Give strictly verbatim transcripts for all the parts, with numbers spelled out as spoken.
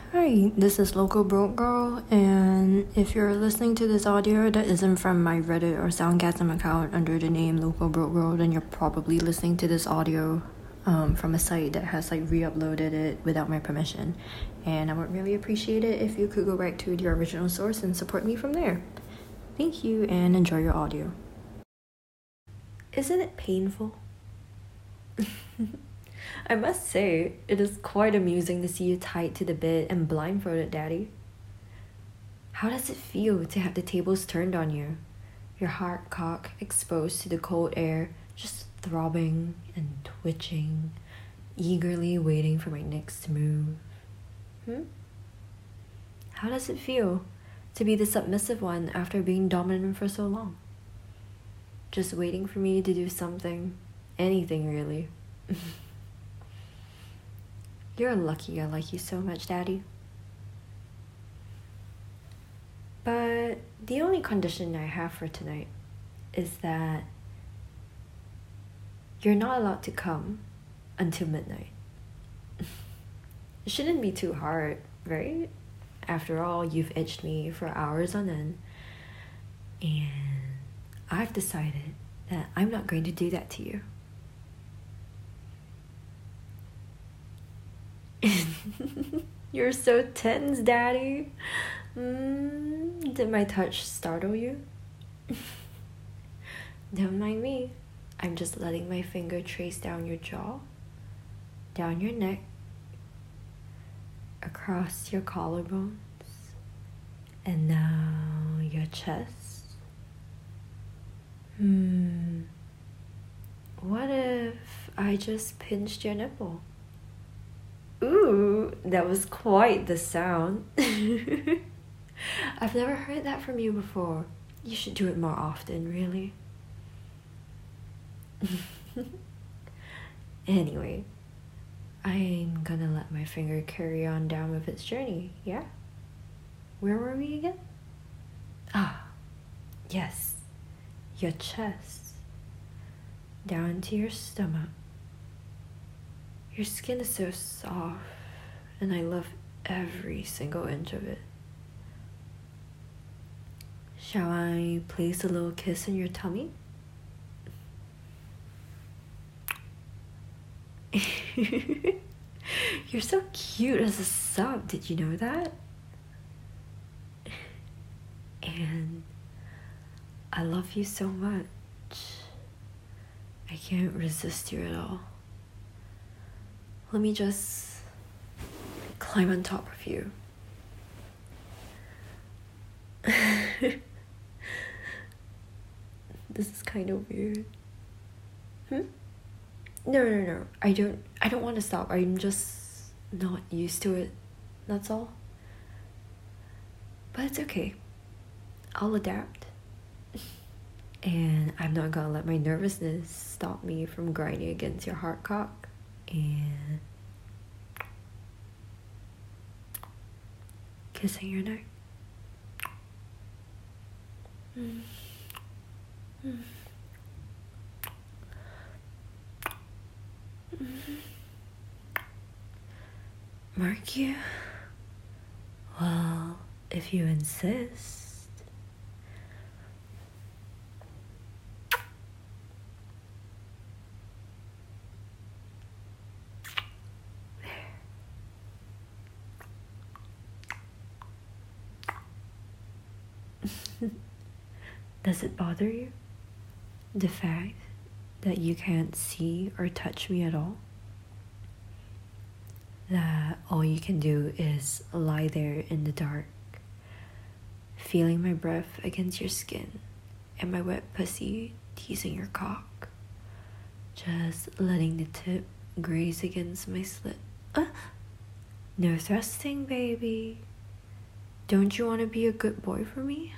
Hi, this is Local Broke Girl, and if you're listening to this audio that isn't from my Reddit or Soundgasm account under the name Local Broke Girl, then you're probably listening to this audio um, from a site that has like re-uploaded it without my permission. And I would really appreciate it if you could go back to the original source and support me from there. Thank you, and enjoy your audio. Isn't it painful? I must say, it is quite amusing to see you tied to the bed and blindfolded, Daddy. How does it feel to have the tables turned on you? Your heart cock exposed to the cold air, just throbbing and twitching, eagerly waiting for my next move. Hmm? How does it feel to be the submissive one after being dominant for so long? Just waiting for me to do something, anything really. You're lucky I like you so much, Daddy. But the only condition I have for tonight is that you're not allowed to come until midnight. It shouldn't be too hard, right? After all, you've itched me for hours on end, and I've decided that I'm not going to do that to you. You're so tense, Daddy. Mm, did my touch startle you? Don't mind me. I'm just letting my finger trace down your jaw, down your neck, across your collarbones, and now your chest. Hmm. What if I just pinched your nipple? Ooh, that was quite the sound. I've never heard that from you before. You should do it more often, really. Anyway, I'm gonna let my finger carry on down with its journey, yeah? Where were we again? Ah, yes, your chest. Down to your stomach. Your skin is so soft, and I love every single inch of it. Shall I place a little kiss on your tummy? You're so cute as a sub, did you know that? And I love you so much. I can't resist you at all. Let me just climb on top of you. This is kind of weird. Hmm? No, no, no. I don't I don't want to stop. I'm just not used to it. That's all. But it's okay. I'll adapt. And I'm not gonna let my nervousness stop me from grinding against your heart cock. And kissing your neck. Mm. Mm. Mm. Mark you? Well, if you insist. Does it bother you? The fact that you can't see or touch me at all? That all you can do is lie there in the dark, feeling my breath against your skin and my wet pussy teasing your cock, just letting the tip graze against my slit. Uh, no thrusting, baby. Don't you want to be a good boy for me?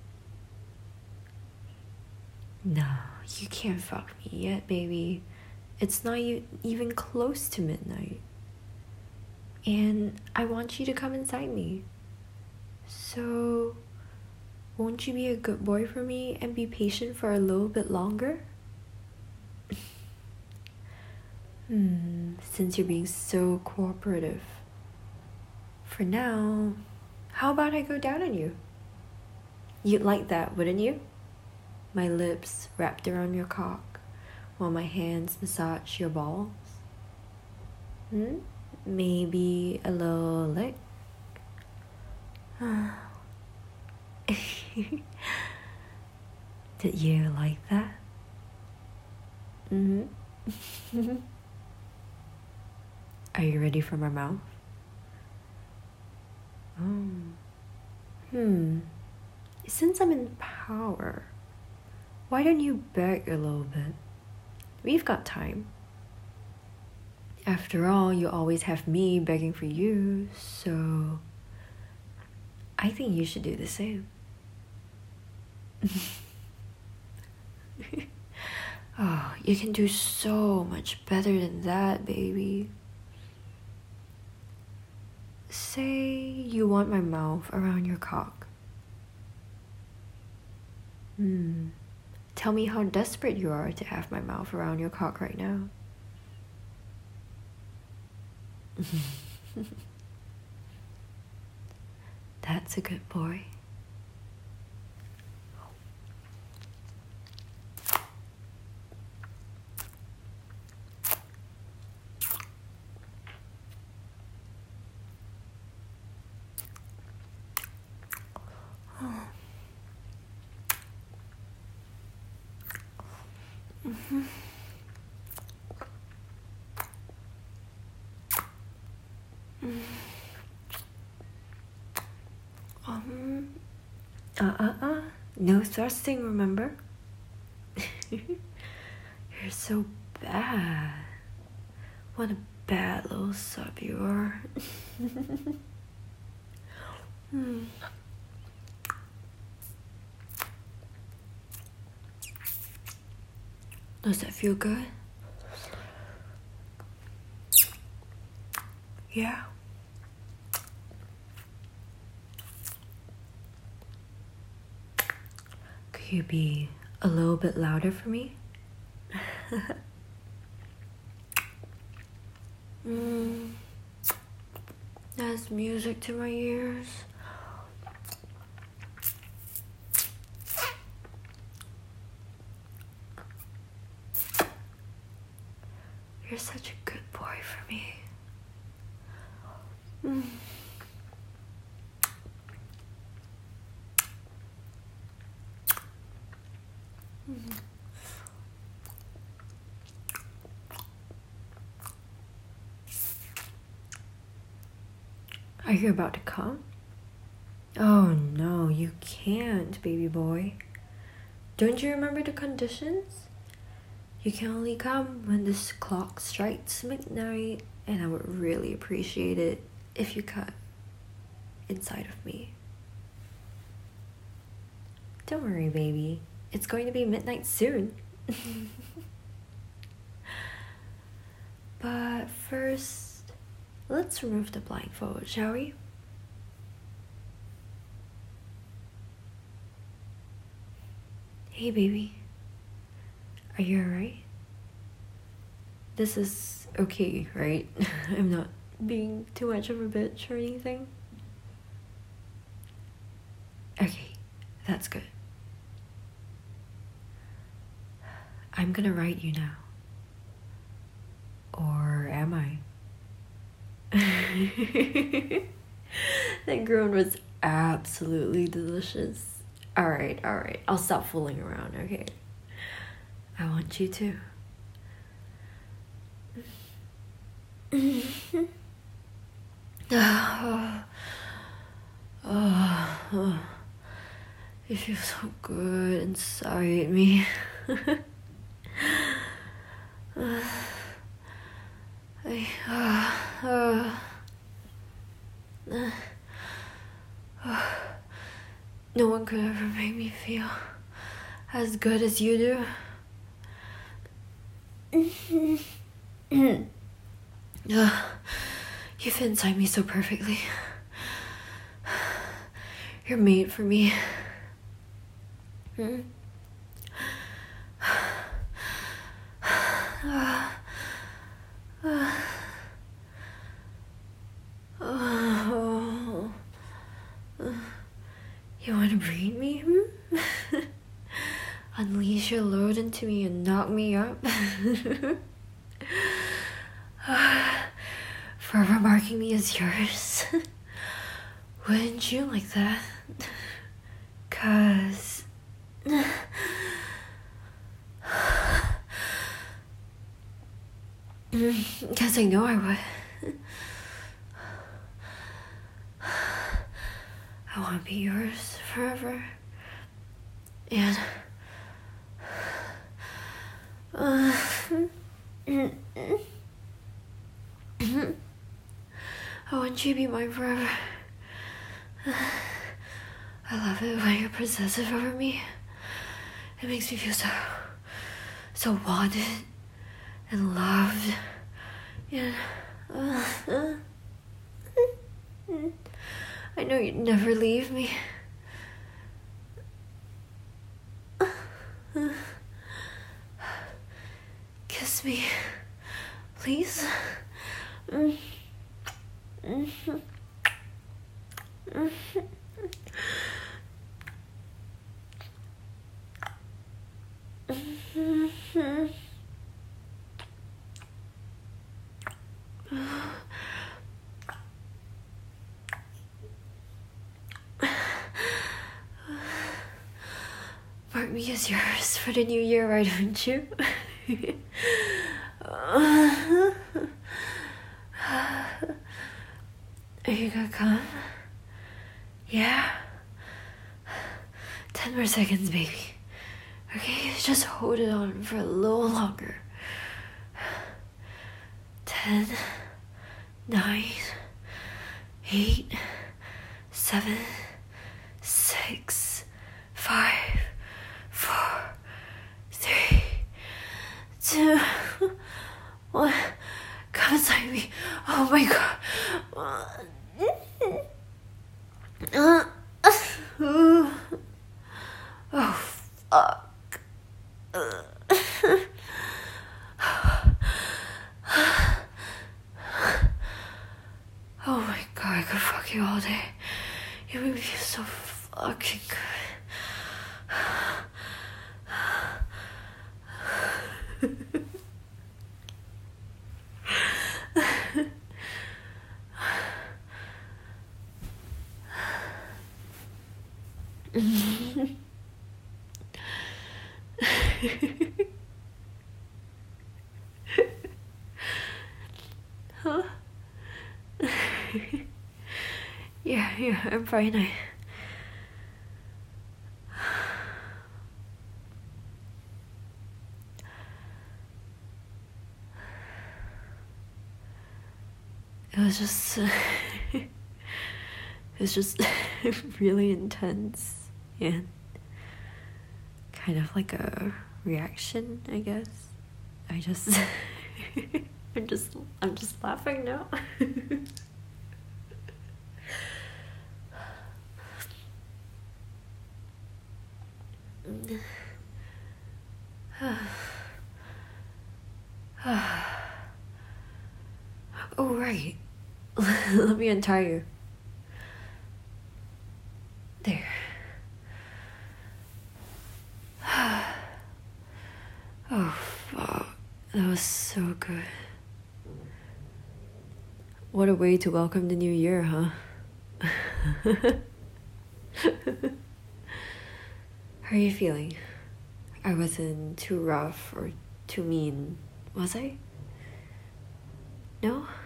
No, you can't fuck me yet, baby. It's not even close to midnight. And I want you to come inside me. So, won't you be a good boy for me and be patient for a little bit longer? hmm, since you're being so cooperative. For now, how about I go down on you? You'd like that, wouldn't you? My lips wrapped around your cock while my hands massage your balls. Hmm? Maybe a little lick? Did you like that? Mm-hmm. Are you ready for my mouth? Oh. Hmm. Since I'm in power, why don't you beg a little bit? We've got time. After all, you always have me begging for you, so I think you should do the same. Oh, you can do so much better than that, baby. Say you want my mouth around your cock. Hmm. Tell me how desperate you are to have my mouth around your cock right now. That's a good boy. Mm-hmm. Mm. Um, uh uh uh, no thrusting, remember? You're so bad. What a bad little sub you are. Hmm. Does that feel good? Yeah. Could you be a little bit louder for me? mm. That's music to my ears. You're such a good boy for me. Mm. Mm. Are you about to come? Oh no, you can't, baby boy. Don't you remember the conditions? You can only come when this clock strikes midnight, and I would really appreciate it if you cut inside of me. Don't worry, baby. It's going to be midnight soon. But first, let's remove the blindfold, shall we? Hey, baby. Are you alright? This is okay, right? I'm not being too much of a bitch or anything. Okay, that's good. I'm gonna write you now. Or am I? That groan was absolutely delicious. Alright, alright. I'll stop fooling around, okay? I want you to. Oh, oh, oh. It feels so good inside me. I, uh, uh, uh, uh, no one could ever make me feel as good as you do. uh, you fit inside me so perfectly. You're made for me. Hmm? Uh, uh, oh. You want to breed me? Hmm? Unleash your load into me and knock me up? Forever marking me as yours? Wouldn't you like that? Cause... Cause I know I would. I want to be yours forever. And... Uh, I want you to be mine forever. I love it when you're possessive over me. It makes me feel so, so wanted and loved. And uh, uh, I know you'd never leave me. Kiss me, please. Mm. Mm-hmm. Mm-hmm. Mm-hmm. Mark me as yours for the new year, why don't you? Are you gonna come? Yeah? Ten more seconds, baby. Okay, just hold it on for a little longer. Ten, nine, eight, seven, six, five, four, three, two, one. Come inside me. Oh my god. Uh, uh, oh fuck. Uh. Oh my god, I could fuck you all day. You make me feel so fucking good. Huh? yeah, yeah, I'm fine. I... It was just... Uh, it was just really intense and kind of like a reaction, I guess. I just... I'm just... I'm just laughing now. Oh, right. Let me untie you. There. Oh, fuck. That was so good. What a way to welcome the new year, huh? How are you feeling? I wasn't too rough or too mean, was I? No?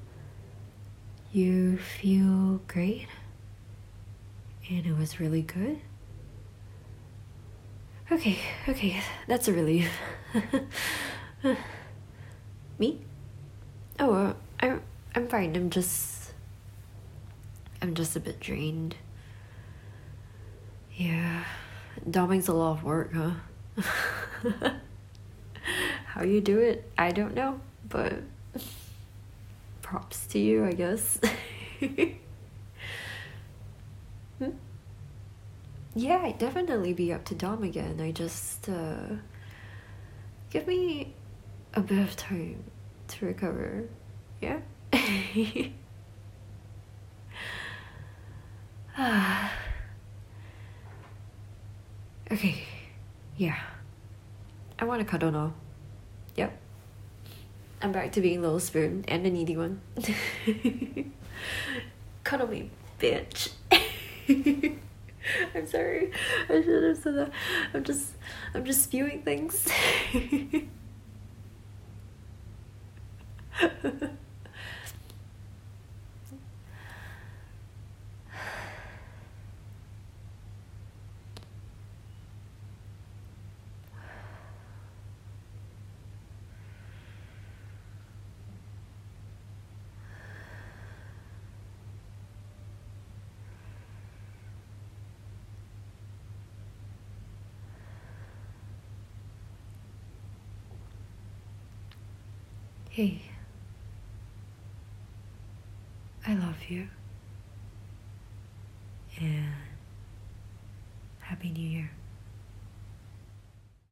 You feel great? And it was really good? Okay, okay, that's a relief. Me? Oh, uh, I'm, I'm fine, I'm just... I'm just a bit drained. Yeah, doming's a lot of work, huh? How you do it, I don't know, but props to you, I guess. hmm? Yeah, I'd definitely be up to dom again. I just, uh, give me a bit of time to recover, yeah? Ah. Okay, yeah. I want to cuddle now. Yep. I'm back to being Little Spoon and the needy one. Cuddle me, bitch. I'm sorry. I should have said that. I'm just, I'm just spewing things. Hey, I love you, and Happy New Year.